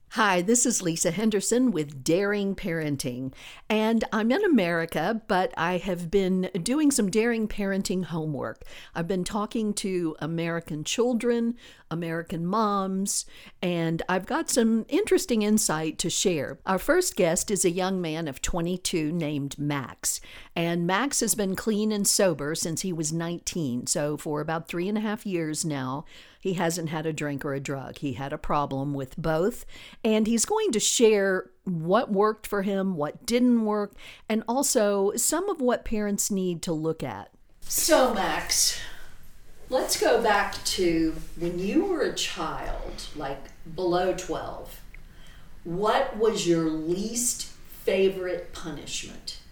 Hi, this is Lisa Henderson with Daring Parenting, and I'm in America, but I have been doing some Daring Parenting homework. I've been talking to American children, American moms, and I've got some interesting insight to share. Our first guest is a young man of 22 named Max, and Max has been clean and sober since he was 19, so for about 3.5 years now. He hasn't had a drink or a drug. He had a problem with both. And he's going to share what worked for him, what didn't work, and also some of what parents need to look at. So, Max, let's go back to when you were a child, like below 12. What was your least favorite punishment?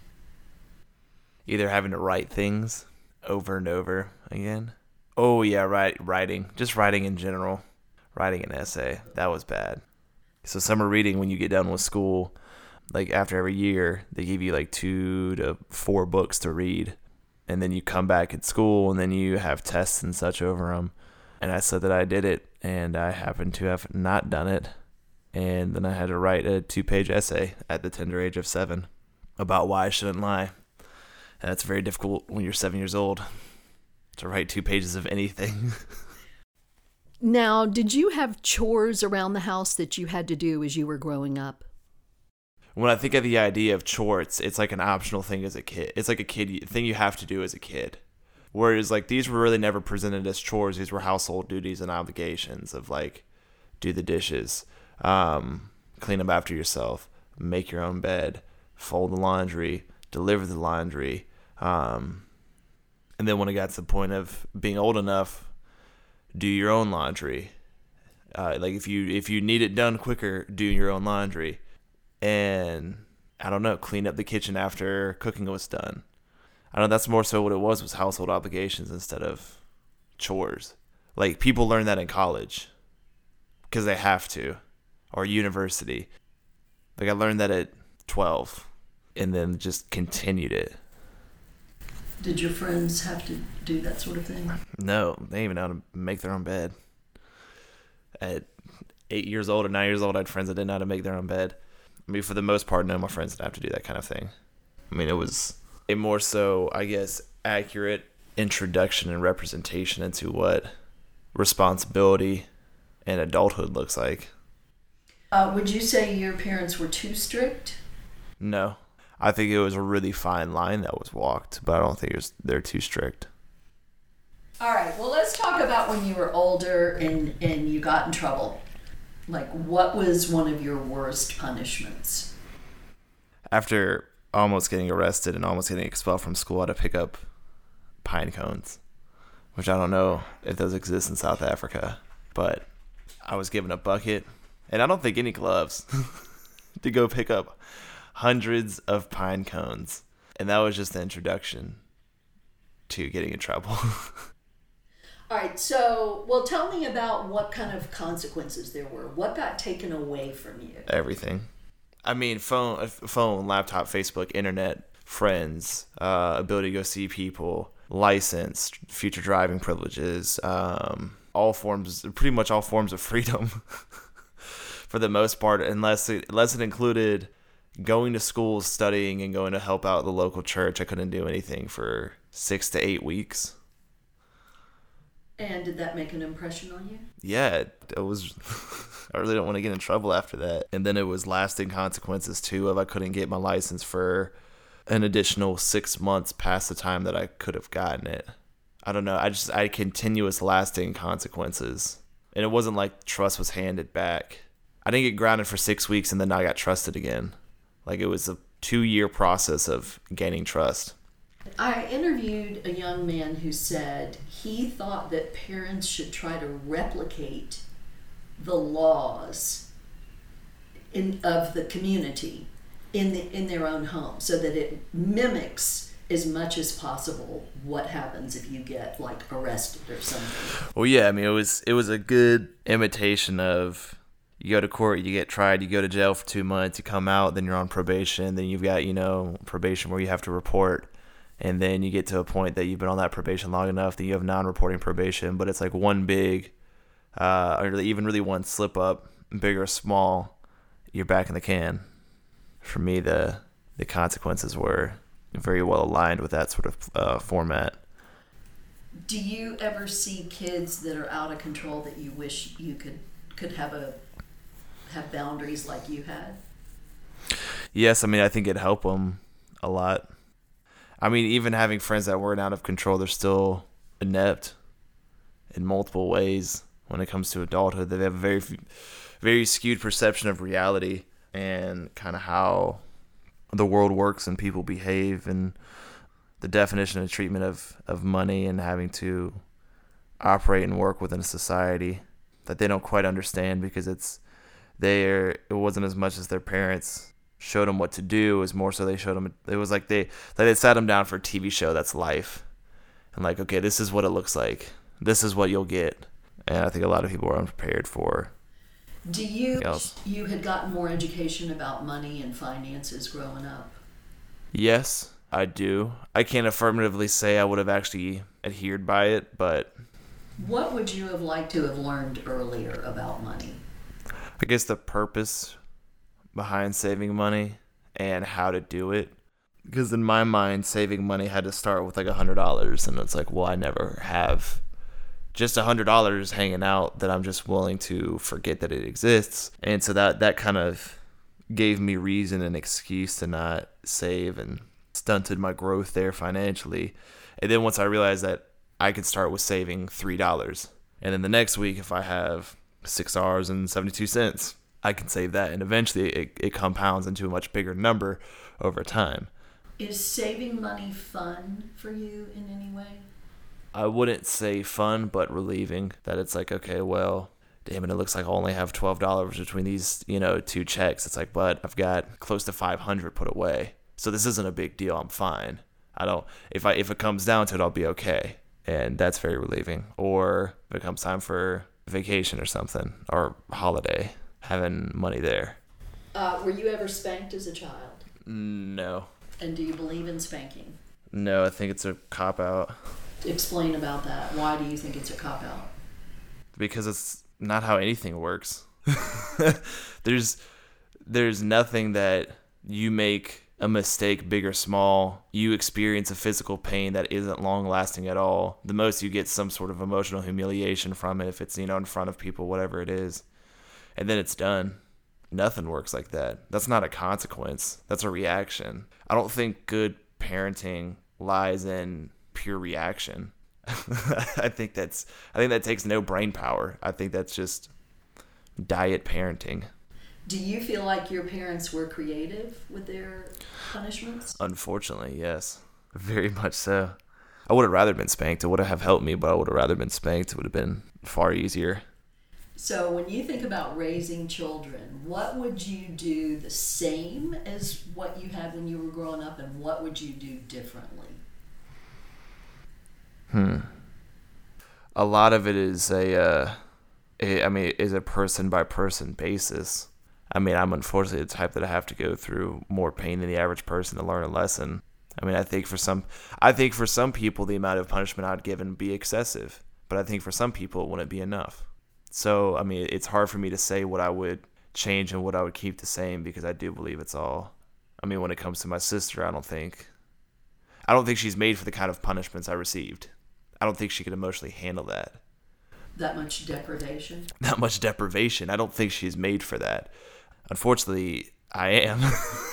Either having to write things over and over again. Oh, yeah, writing. Just writing in general. Writing an essay. That was bad. So summer reading, when you get done with school, like after every year, they give you like 2 to 4 books to read. And then you come back at school, and then you have tests and such over them. And I said that I did it, and I happened to have not done it. And then I had to write a 2-page essay at the tender age of 7 about why I shouldn't lie. And that's very difficult when you're 7 years old, to write 2 pages of anything. Now, did you have chores around the house that you had to do as you were growing up? When I think of the idea of chores, it's like an optional thing as a kid. It's like a thing you have to do as a kid. Whereas like these were really never presented as chores. These were household duties and obligations of like, do the dishes, clean up after yourself, make your own bed, fold the laundry, deliver the laundry. And then when it got to the point of being old enough, do your own laundry. Like if you need it done quicker, do your own laundry. And I don't know, clean up the kitchen after cooking was done. I don't know, that's more so what it was household obligations instead of chores. Like people learn that in college because they have to, or university. Like I learned that at 12 and then just continued it. Did your friends have to do that sort of thing? No, they didn't even know how to make their own bed. At 8 years old or 9 years old, I had friends that didn't know how to make their own bed. I mean, for the most part, none of my friends didn't have to do that kind of thing. I mean, it was a more so, I guess, accurate introduction and representation into what responsibility and adulthood looks like. Would you say your parents were too strict? No. I think it was a really fine line that was walked, but I don't think they're too strict. All right, well, let's talk about when you were older and you got in trouble. Like, what was one of your worst punishments? After almost getting arrested and almost getting expelled from school, I had to pick up pine cones, which I don't know if those exist in South Africa, but I was given a bucket, and I don't think any gloves, to go pick up hundreds of pine cones. And that was just the introduction to getting in trouble. All right, so, well, tell me about what kind of consequences there were. What got taken away from you? Everything. I mean, phone, laptop, Facebook, internet, friends, ability to go see people, license, future driving privileges, pretty much all forms of freedom for the most part, unless it included going to school, studying, and going to help out the local church. I couldn't do anything for 6 to 8 weeks. And did that make an impression on you? Yeah, it was. I really don't want to get in trouble after that. And then it was lasting consequences too. Of I couldn't get my license for an additional 6 months past the time that I could have gotten it. I don't know. I had continuous lasting consequences, and it wasn't like trust was handed back. I didn't get grounded for 6 weeks, and then I got trusted again. Like it was a 2-year process of gaining trust. I interviewed a young man who said he thought that parents should try to replicate the laws of the community in their own home, so that it mimics as much as possible what happens if you get like arrested or something. Well, yeah, I mean it was a good imitation of, you go to court, you get tried, you go to jail for 2 months, you come out, then you're on probation, then you've got, probation where you have to report, and then you get to a point that you've been on that probation long enough that you have non-reporting probation, but it's like one big, or even really one slip up, big or small, you're back in the can. For me, the consequences were very well aligned with that sort of format. Do you ever see kids that are out of control that you wish you could have boundaries like you had? Yes, I mean, I think it'd help them a lot. I mean, even having friends that weren't out of control, they're still inept in multiple ways when it comes to adulthood. They have a very, very skewed perception of reality and kind of how the world works and people behave, and the definition and treatment of money and having to operate and work within a society that they don't quite understand, because it wasn't as much as their parents showed them what to do. It was more so they showed them, it was like they sat them down for a TV show that's life, and like, okay, this is what it looks like, this is what you'll get. And I think a lot of people were unprepared for. Do you had gotten more education about money and finances growing up? Yes, I do. I can't affirmatively say I would have actually adhered by it, but what would you have liked to have learned earlier about money? I guess the purpose behind saving money and how to do it. Because in my mind, saving money had to start with like $100, and it's like, well, I never have just $100 hanging out that I'm just willing to forget that it exists. And so that kind of gave me reason and excuse to not save, and stunted my growth there financially. And then once I realized that I could start with saving $3, and then the next week, if I have $6.72, I can save that, and eventually it compounds into a much bigger number over time. Is saving money fun for you in any way? I wouldn't say fun, but relieving. That it's like, okay, well, damn it, it looks like I only have $12 between these, two checks. It's like, but I've got close to $500 put away, so this isn't a big deal. I'm fine. If it comes down to it, I'll be okay, and that's very relieving. Or if it comes time for vacation or something, or holiday, having money there. Were you ever spanked as a child? No. And do you believe in spanking? No, I think it's a cop-out. Explain about that. Why do you think it's a cop-out? Because it's not how anything works. There's nothing that you make a mistake, big or small, you experience a physical pain that isn't long-lasting at all. The most you get some sort of emotional humiliation from it, if it's, in front of people, whatever it is. And then it's done. Nothing works like that. That's not a consequence. That's a reaction. I don't think good parenting lies in pure reaction. I think that takes no brain power. I think that's just diet parenting. Do you feel like your parents were creative with their punishments? Unfortunately, yes. Very much so. I would have rather been spanked. It would have helped me, but I would have rather been spanked. It would have been far easier. So when you think about raising children, what would you do the same as what you had when you were growing up, and what would you do differently? A lot of it is a person by person basis. I mean, I'm unfortunately the type that I have to go through more pain than the average person to learn a lesson. I mean, I think for some people the amount of punishment I'd given would be excessive, but I think for some people it wouldn't be enough. So, I mean, it's hard for me to say what I would change and what I would keep the same, because I do believe it's all. I mean, when it comes to my sister, I don't think she's made for the kind of punishments I received. I don't think she could emotionally handle that. That much deprivation? That much deprivation. I don't think she's made for that. Unfortunately, I am.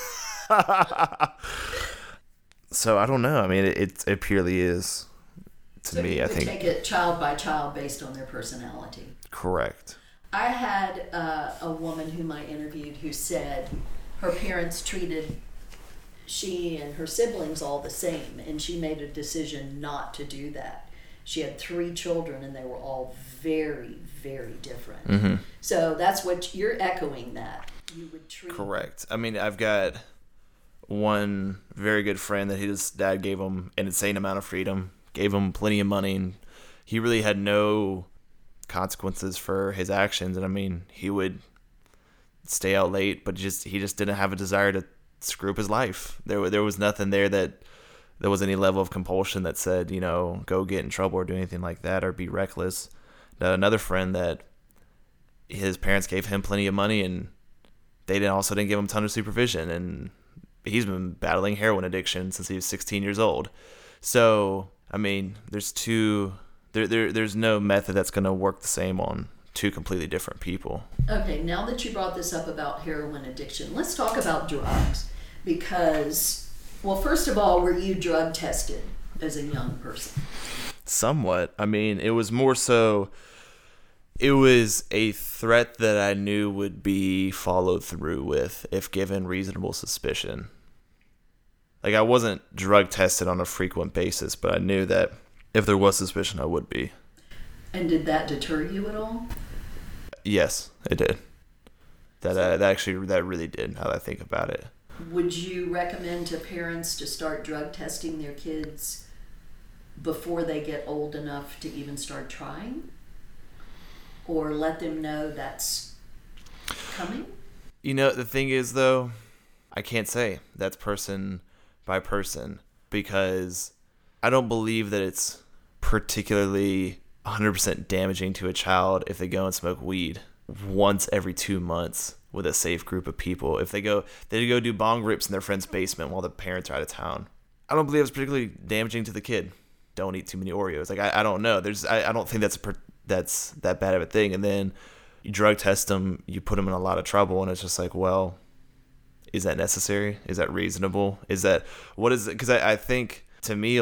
So I don't know. I mean, it purely is, to me, I think. So you would take it child by child based on their personality? Correct. I had a woman whom I interviewed who said her parents treated she and her siblings all the same, and she made a decision not to do that. She had 3 children, and they were all very, very different. Mm-hmm. So that's what you're echoing, that you would treat. Correct. I mean, I've got one very good friend that his dad gave him an insane amount of freedom, gave him plenty of money, and he really had no consequences for his actions. And I mean, he would stay out late, but he just didn't have a desire to screw up his life. There was nothing there that there was any level of compulsion that said, go get in trouble or do anything like that or be reckless. Now, another friend that his parents gave him plenty of money and they didn't give him a ton of supervision, and he's been battling heroin addiction since he was 16 years old. So, I mean, there's no method that's going to work the same on two completely different people. Okay, now that you brought this up about heroin addiction, let's talk about drugs. Because, well, first of all, were you drug tested as a young person? Somewhat. I mean, it was more so, it was a threat that I knew would be followed through with if given reasonable suspicion. Like, I wasn't drug tested on a frequent basis, but I knew that if there was suspicion, I would be. And did that deter you at all? Yes, it did. That really did, now that I think about it. Would you recommend to parents to start drug testing their kids before they get old enough to even start trying? Or let them know that's coming? You know, the thing is, though, I can't say. That's person by person, because I don't believe that it's particularly 100% damaging to a child if they go and smoke weed once every 2 months with a safe group of people. If they go do bong rips in their friend's basement while the parents are out of town, I don't believe it's particularly damaging to the kid. Don't eat too many Oreos. Like, I don't know. I don't think that's that bad of a thing. And then you drug test them, you put them in a lot of trouble, and it's just like, well, is that necessary? Is that reasonable? What is it? Because I think, to me,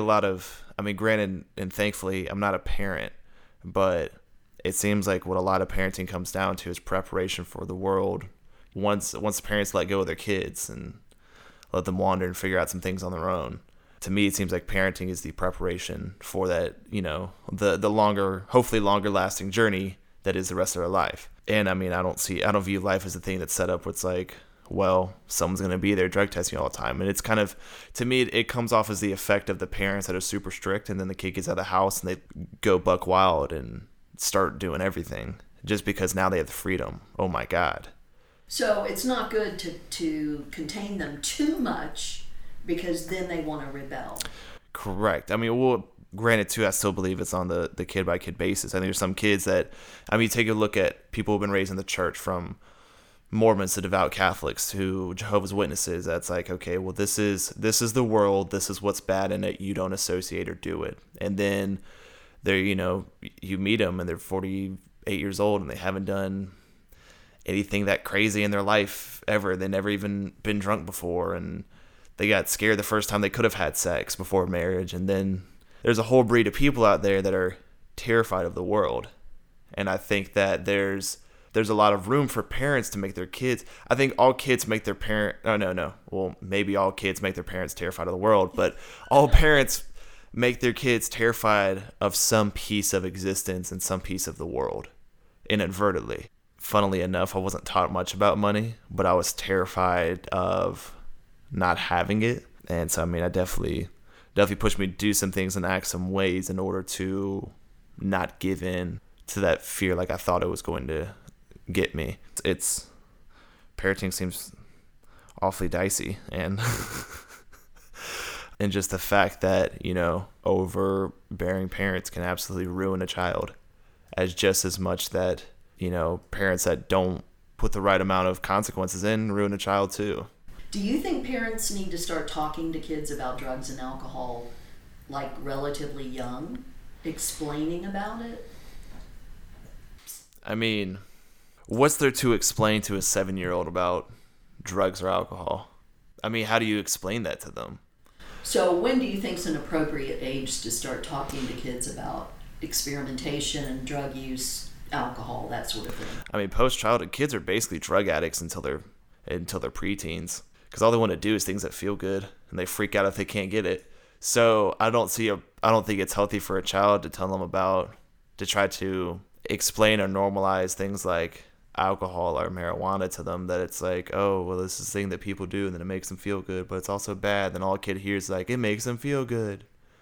granted, and thankfully, I'm not a parent, but it seems like what a lot of parenting comes down to is preparation for the world. Once the parents let go of their kids and let them wander and figure out some things on their own, to me, it seems like parenting is the preparation for that, the longer, hopefully longer lasting journey that is the rest of their life. And I mean, I don't view life as a thing that's set up where it's like, well, someone's going to be there drug testing all the time. And it's kind of, to me, it comes off as the effect of the parents that are super strict, and then the kid gets out of the house and they go buck wild and start doing everything just because now they have the freedom. Oh my God. So it's not good to contain them too much, because then they want to rebel. Correct. I mean, well, granted, too, I still believe it's on the kid-by-kid basis. I think there's some kids that, I mean, take a look at people who've been raised in the church, from Mormons to devout Catholics to Jehovah's Witnesses. That's like, okay, well, this is the world. This is what's bad in it. You don't associate or do it. And then they're, you meet them and they're 48 years old and they haven't done anything that crazy in their life ever. They never even been drunk before, and they got scared the first time they could have had sex before marriage. And then there's a whole breed of people out there that are terrified of the world. And I think that there's a lot of room for parents to make their kids. I think all kids make their parent. Oh, no. Well, maybe all kids make their parents terrified of the world, but all parents make their kids terrified of some piece of existence and some piece of the world, inadvertently. Funnily enough, I wasn't taught much about money, but I was terrified of not having it. And so, I mean, I definitely pushed me to do some things and act some ways in order to not give in to that fear like I thought it was going to get me. It's parenting seems awfully dicey, and and just the fact that, overbearing parents can absolutely ruin a child, as just as much that, parents that don't put the right amount of consequences in ruin a child too. Do you think parents need to start talking to kids about drugs and alcohol like relatively young, explaining about it? I mean, what's there to explain to a 7-year-old about drugs or alcohol? I mean, how do you explain that to them? So when do you think is an appropriate age to start talking to kids about experimentation, drug use, alcohol, that sort of thing? I mean, post-childhood, kids are basically drug addicts until they're preteens, because all they want to do is things that feel good, and they freak out if they can't get it. So I don't think it's healthy for a child to tell them to try to explain or normalize things like alcohol or marijuana to them, that it's like, oh, well, this is a thing that people do and then it makes them feel good, but it's also bad. Then all a kid hears is like, it makes them feel good.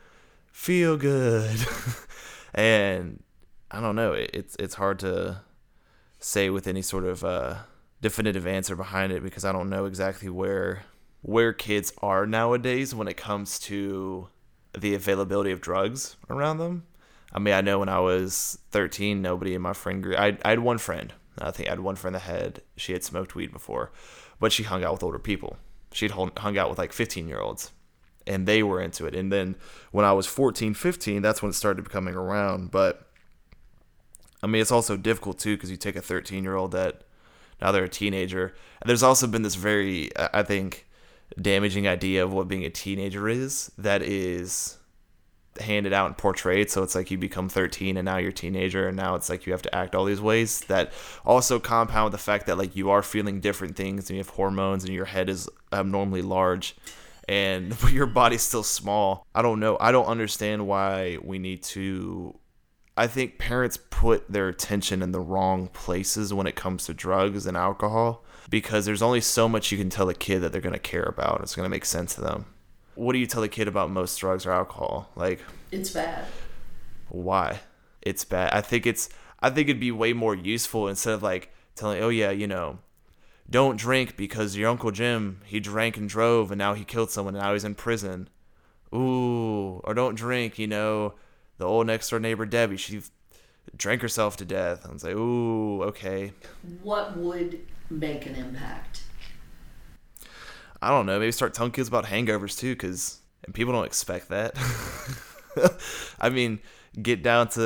And I don't know, it's hard to say with any sort of definitive answer behind it, because I don't know exactly where kids are nowadays when it comes to the availability of drugs around them. I mean, I know when I was 13, nobody in my friend group, I had one friend I think I had one friend that she had smoked weed before, but she hung out with older people. She'd hung out with like 15-year-olds, and they were into it. And then when I was 14, 15, that's when it started becoming around. But I mean, it's also difficult too, because you take a 13-year-old that now they're a teenager. And there's also been this very, I think, damaging idea of what being a teenager is that is handed out and portrayed. So it's like you become 13 and now you're a teenager, and now it's like you have to act all these ways that also compound the fact that like you are feeling different things, and you have hormones, and your head is abnormally large, and your body's still small. I don't know. I don't understand why we need to. I think parents put their attention in the wrong places when it comes to drugs and alcohol, because there's only so much you can tell a kid that they're going to care about. It's going to make sense to them. What do you tell a kid about most drugs or alcohol? Like, it's bad. Why? It's bad. I think it'd be way more useful instead of like telling, oh yeah, don't drink because your Uncle Jim, he drank and drove and now he killed someone and now he's in prison. Ooh, or don't drink, the old next door neighbor Debbie, she drank herself to death. I was like, ooh, okay. What would make an impact? I don't know. Maybe start telling kids about hangovers too, and people don't expect that. I mean, get down to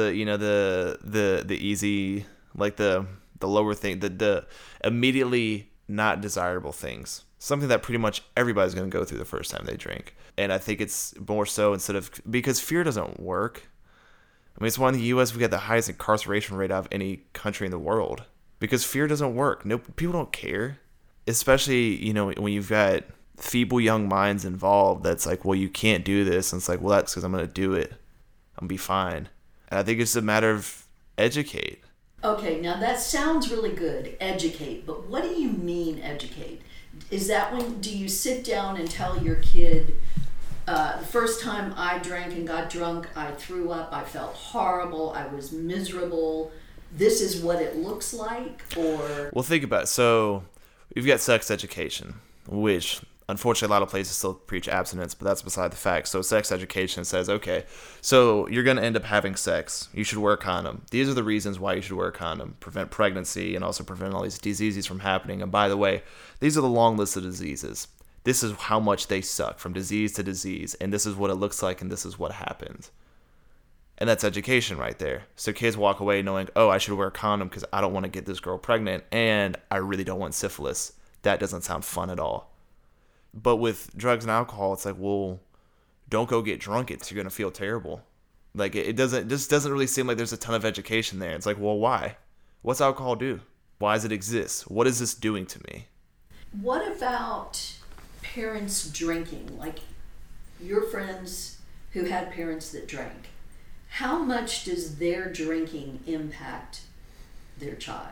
the easy, like the lower thing, the immediately not desirable things. Something that pretty much everybody's going to go through the first time they drink. And I think it's more so because fear doesn't work. I mean, it's why in the U.S. we got the highest incarceration rate out of any country in the world, because fear doesn't work. No, people don't care. Especially, when you've got feeble young minds involved, that's like, well, you can't do this. And it's like, well, that's because I'm going to do it. I'm going to be fine. And I think it's a matter of educate. Okay, now that sounds really good, educate. But what do you mean educate? Is that do you sit down and tell your kid, the first time I drank and got drunk, I threw up, I felt horrible, I was miserable. This is what it looks like? Or well, think about it. So we've got sex education, which unfortunately a lot of places still preach abstinence, but that's beside the fact. So sex education says, okay, so you're going to end up having sex. You should wear a condom. These are the reasons why you should wear a condom. Prevent pregnancy and also prevent all these diseases from happening. And by the way, these are the long list of diseases. This is how much they suck from disease to disease. And this is what it looks like, and this is what happens. And that's education right there. So kids walk away knowing, oh, I should wear a condom because I don't want to get this girl pregnant, and I really don't want syphilis. That doesn't sound fun at all. But with drugs and alcohol, it's like, well, don't go get drunk. You're going to feel terrible. Like, it just doesn't really seem like there's a ton of education there. It's like, well, why? What's alcohol do? Why does it exist? What is this doing to me? What about parents drinking? Like your friends who had parents that drank. How much does their drinking impact their child?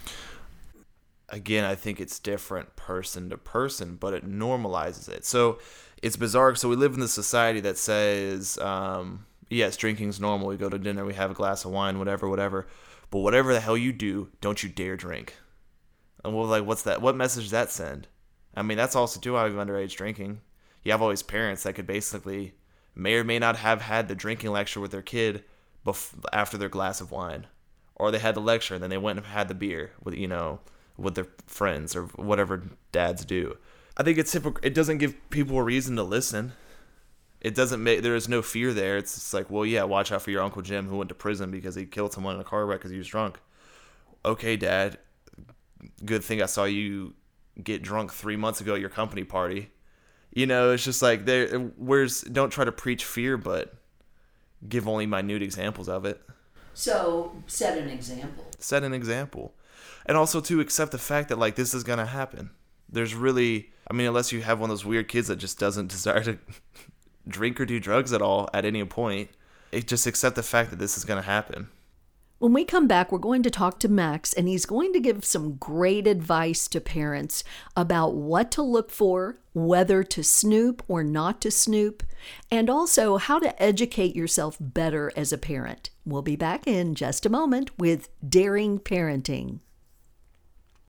Again, I think it's different person to person, but it normalizes it. So it's bizarre. So we live in this society that says, yes, drinking's normal. We go to dinner, we have a glass of wine, whatever. But whatever the hell you do, don't you dare drink. And we're like, what's that? What message does that send? I mean, that's also too out of underage drinking. You have all these parents that could basically may or may not have had the drinking lecture with their kid after their glass of wine. Or they had the lecture and then they went and had the beer with their friends or whatever dads do. I think it's it doesn't give people a reason to listen. It doesn't there is no fear there. It's just like, well, yeah, watch out for your Uncle Jim who went to prison because he killed someone in a car wreck because he was drunk. Okay, Dad, good thing I saw you get drunk 3 months ago at your company party. It's just like, don't try to preach fear, but give only minute examples of it. So set an example. Set an example. And also to accept the fact that like this is going to happen. There's really, unless you have one of those weird kids that just doesn't desire to drink or do drugs at all at any point, just accept the fact that this is going to happen. When we come back, we're going to talk to Max, and he's going to give some great advice to parents about what to look for, whether to snoop or not to snoop, and also how to educate yourself better as a parent. We'll be back in just a moment with Daring Parenting.